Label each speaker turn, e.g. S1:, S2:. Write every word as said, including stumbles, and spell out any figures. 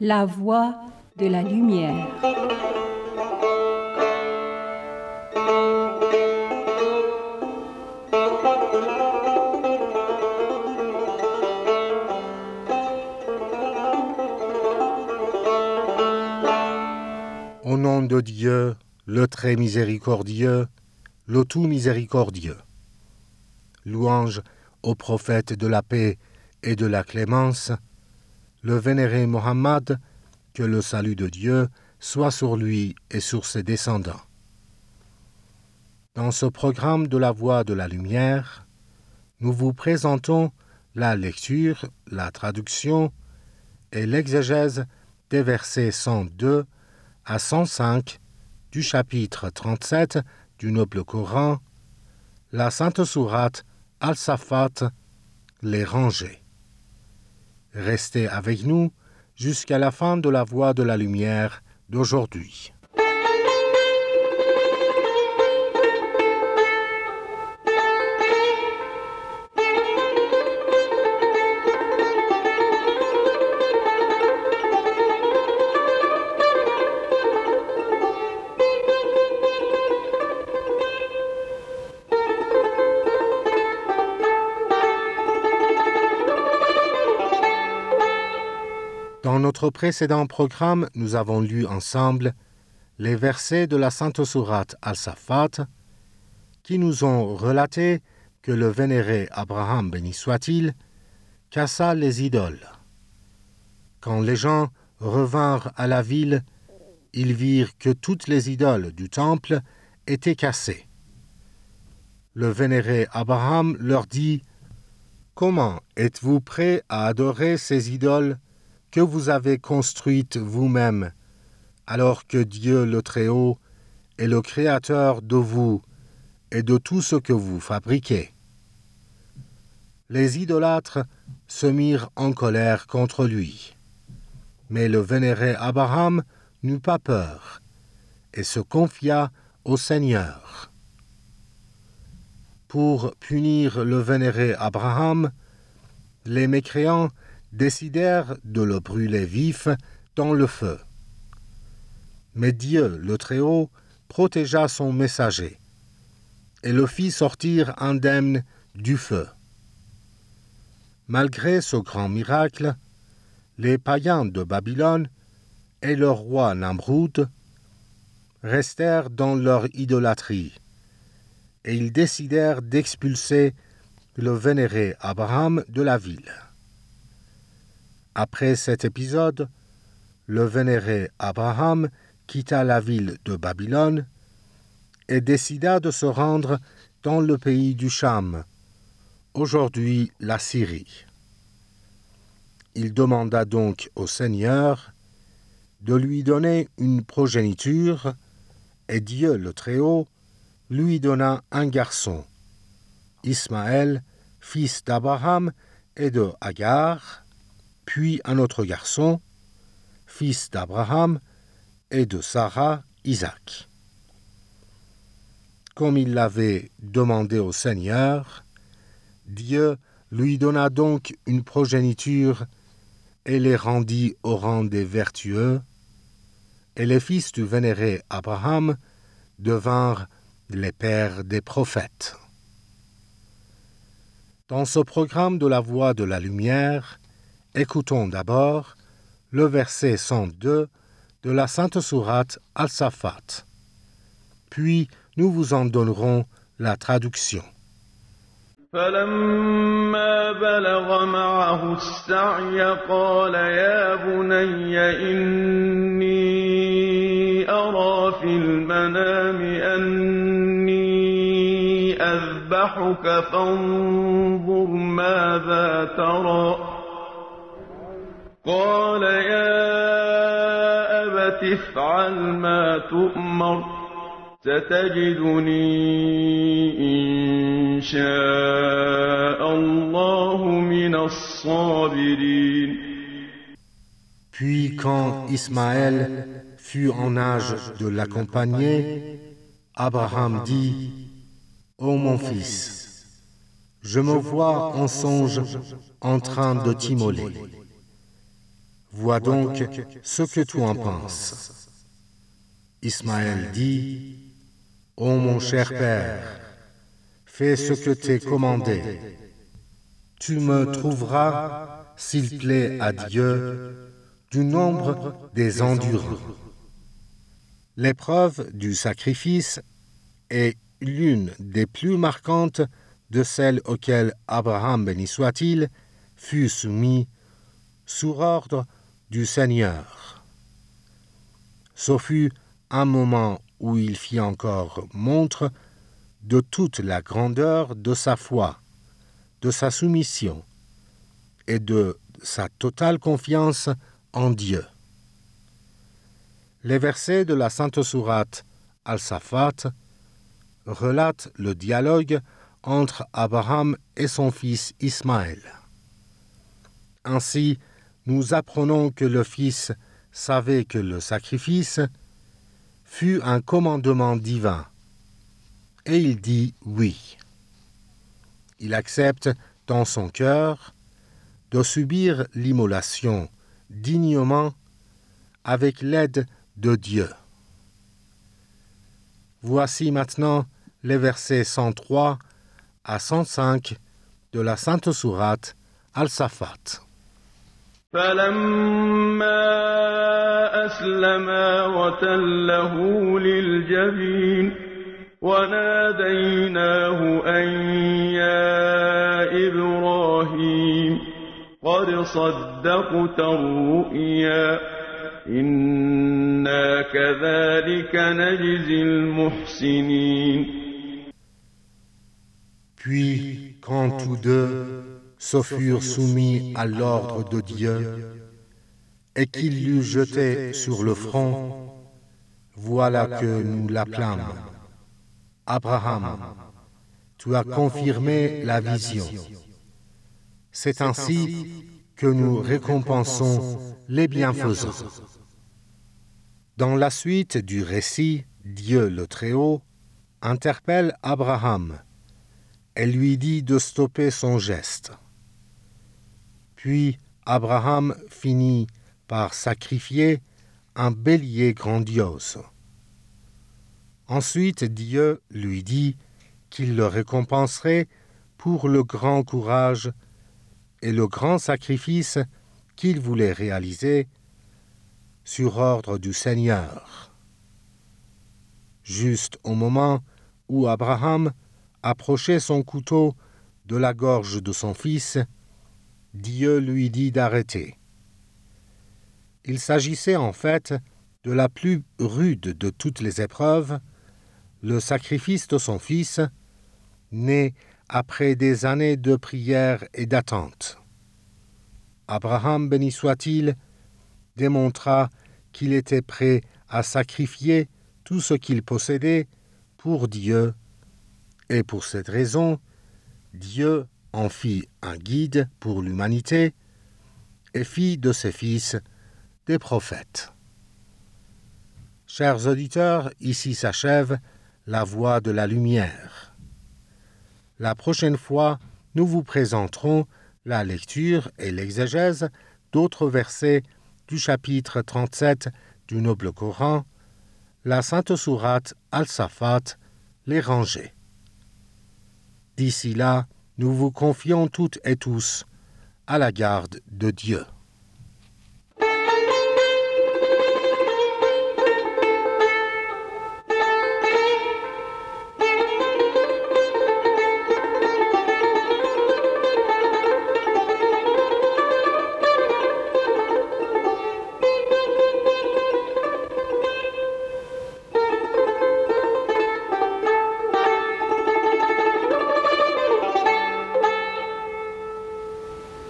S1: La voie de la lumière.
S2: Au nom de Dieu, le très miséricordieux, le tout miséricordieux. Louange au prophète de la paix et de la clémence, le vénéré Mohammed, que le salut de Dieu soit sur lui et sur ses descendants. Dans ce programme de la Voie de la Lumière, nous vous présentons la lecture, la traduction et l'exégèse des versets cent deux à cent cinq du chapitre trente-sept du Noble Coran, la Sainte Sourate Al-Saffat, les rangées. Restez avec nous jusqu'à la fin de la Voie de la Lumière d'aujourd'hui. Dans notre précédent programme, nous avons lu ensemble les versets de la Sainte Sourate Al-Saffat qui nous ont relaté que le vénéré Abraham, béni soit-il, cassa les idoles. Quand les gens revinrent à la ville, ils virent que toutes les idoles du temple étaient cassées. Le vénéré Abraham leur dit : « Comment êtes-vous prêts à adorer ces idoles que vous avez construite vous-même, alors que Dieu le Très-Haut est le Créateur de vous et de tout ce que vous fabriquez. » Les idolâtres se mirent en colère contre lui. Mais le vénéré Abraham n'eut pas peur et se confia au Seigneur. Pour punir le vénéré Abraham, les mécréants décidèrent de le brûler vif dans le feu. Mais Dieu, le Très-Haut, protégea son messager et le fit sortir indemne du feu. Malgré ce grand miracle, les païens de Babylone et leur roi Namroud restèrent dans leur idolâtrie et ils décidèrent d'expulser le vénéré Abraham de la ville. Après cet épisode, le vénéré Abraham quitta la ville de Babylone et décida de se rendre dans le pays du Cham, aujourd'hui la Syrie. Il demanda donc au Seigneur de lui donner une progéniture, et Dieu le Très-Haut lui donna un garçon, Ismaël, fils d'Abraham et de Agar, puis un autre garçon, fils d'Abraham et de Sarah, Isaac. Comme il l'avait demandé au Seigneur, Dieu lui donna donc une progéniture et les rendit au rang des vertueux, et les fils du vénéré Abraham devinrent les pères des prophètes. Dans ce programme de la Voie de la Lumière, écoutons d'abord le verset cent deux de la Sainte Sourate Al-Saffat. Puis nous vous en donnerons la traduction.
S3: فلما بلغ معه السعي قال يا بني إني أرى في المنام أني أذبحك فانظر ماذا ترى قال يا أبت افعل ما تؤمر ستجدني إن شاء الله من الصابرين.
S2: Puis quand Ismaël fut en âge de l'accompagner, Abraham dit : « Ô mon fils, je me vois en songe en train de t'immoler. Vois donc ce que tu en penses. Ismaël dit, Ô mon cher père, fais ce que t'est commandé. Tu me trouveras, s'il plaît à Dieu, du nombre des endurants. L'épreuve du sacrifice est l'une des plus marquantes de celles auxquelles Abraham, béni soit-il, fut soumis sous ordre du Seigneur. Ce fut un moment où il fit encore montre de toute la grandeur de sa foi, de sa soumission et de sa totale confiance en Dieu. Les versets de la Sainte Sourate Al-Safat relatent le dialogue entre Abraham et son fils Ismaël. Ainsi, nous apprenons que le fils savait que le sacrifice fut un commandement divin, et il dit oui. Il accepte dans son cœur de subir l'immolation dignement avec l'aide de Dieu. Voici maintenant les versets cent trois à cent cinq de la Sainte Sourate Al-Safat.
S3: فلما أسلما وتله للجبين وناديناه أن يا إبراهيم قد صدقت الرؤيا إنا كذلك نجزي المحسنين.
S2: Puis, quand tous deux se furent soumis à l'ordre de Dieu et qu'il l'eut jeté sur le front, voilà que nous l'appelâmes. Abraham, tu as confirmé la vision. C'est ainsi que nous récompensons les bienfaisants. Dans la suite du récit, Dieu le Très-Haut interpelle Abraham et lui dit de stopper son geste. Puis Abraham finit par sacrifier un bélier grandiose. Ensuite, Dieu lui dit qu'il le récompenserait pour le grand courage et le grand sacrifice qu'il voulait réaliser sur ordre du Seigneur. Juste au moment où Abraham approchait son couteau de la gorge de son fils, Dieu lui dit d'arrêter. Il s'agissait en fait de la plus rude de toutes les épreuves, le sacrifice de son fils, né après des années de prière et d'attente. Abraham, béni soit-il, démontra qu'il était prêt à sacrifier tout ce qu'il possédait pour Dieu, et pour cette raison, Dieu en fit un guide pour l'humanité et fit de ses fils des prophètes. Chers auditeurs, ici s'achève la voie de la lumière. La prochaine fois, nous vous présenterons la lecture et l'exégèse d'autres versets du chapitre trente-sept du Noble Coran, la Sainte Sourate Al-Safat, les rangées. D'ici là, nous vous confions toutes et tous à la garde de Dieu.